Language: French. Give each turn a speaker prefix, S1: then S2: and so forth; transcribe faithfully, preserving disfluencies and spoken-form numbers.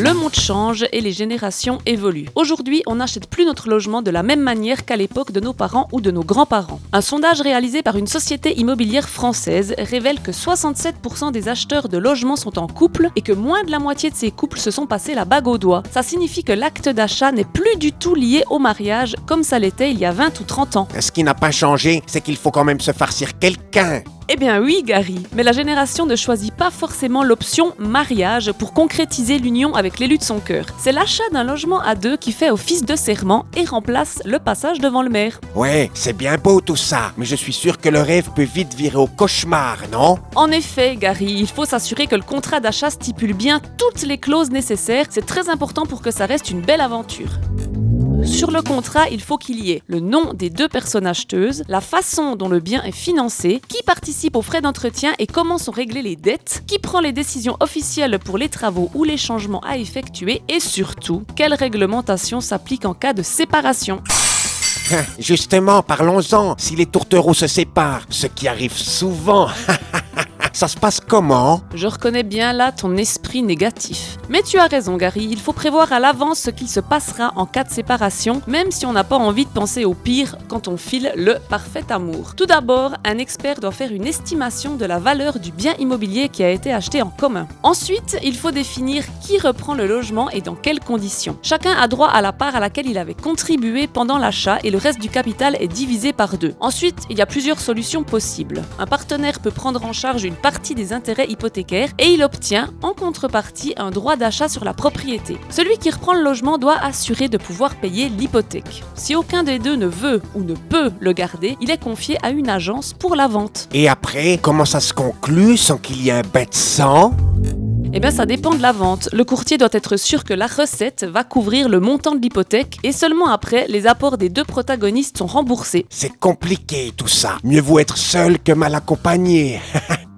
S1: Le monde change et les générations évoluent. Aujourd'hui, on n'achète plus notre logement de la même manière qu'à l'époque de nos parents ou de nos grands-parents. Un sondage réalisé par une société immobilière française révèle que soixante-sept pour cent des acheteurs de logements sont en couple et que moins de la moitié de ces couples se sont passés la bague au doigt. Ça signifie que l'acte d'achat n'est plus du tout lié au mariage comme ça l'était il y a vingt ou trente ans.
S2: Ce qui n'a pas changé, c'est qu'il faut quand même se farcir quelqu'un.
S1: Eh bien oui, Gary, mais la génération ne choisit pas forcément l'option mariage pour concrétiser l'union avec l'élu de son cœur. C'est l'achat d'un logement à deux qui fait office de serment et remplace le passage devant le maire.
S2: Ouais, c'est bien beau tout ça, mais je suis sûr que le rêve peut vite virer au cauchemar, non?
S1: En effet, Gary, il faut s'assurer que le contrat d'achat stipule bien toutes les clauses nécessaires. C'est très important pour que ça reste une belle aventure. Sur le contrat, il faut qu'il y ait le nom des deux personnes acheteuses, la façon dont le bien est financé, qui participe aux frais d'entretien et comment sont réglées les dettes, qui prend les décisions officielles pour les travaux ou les changements à effectuer et surtout, quelle réglementation s'applique en cas de séparation.
S2: Justement, parlons-en. Si les tourtereaux se séparent, ce qui arrive souvent... Ça se passe comment?
S1: Je reconnais bien là ton esprit négatif. Mais tu as raison, Gary, il faut prévoir à l'avance ce qu'il se passera en cas de séparation, même si on n'a pas envie de penser au pire quand on file le parfait amour. Tout d'abord, un expert doit faire une estimation de la valeur du bien immobilier qui a été acheté en commun. Ensuite, il faut définir qui reprend le logement et dans quelles conditions. Chacun a droit à la part à laquelle il avait contribué pendant l'achat et le reste du capital est divisé par deux. Ensuite, il y a plusieurs solutions possibles. Un partenaire peut prendre en charge une partie des intérêts hypothécaires et il obtient en contrepartie un droit d'achat sur la propriété. Celui qui reprend le logement doit assurer de pouvoir payer l'hypothèque. Si aucun des deux ne veut ou ne peut le garder, il est confié à une agence pour la vente.
S2: Et après, comment ça se conclut sans qu'il y ait un bain de sang?
S1: Eh bien, ça dépend de la vente. Le courtier doit être sûr que la recette va couvrir le montant de l'hypothèque et seulement après, les apports des deux protagonistes sont remboursés.
S2: C'est compliqué tout ça. Mieux vaut être seul que mal accompagné.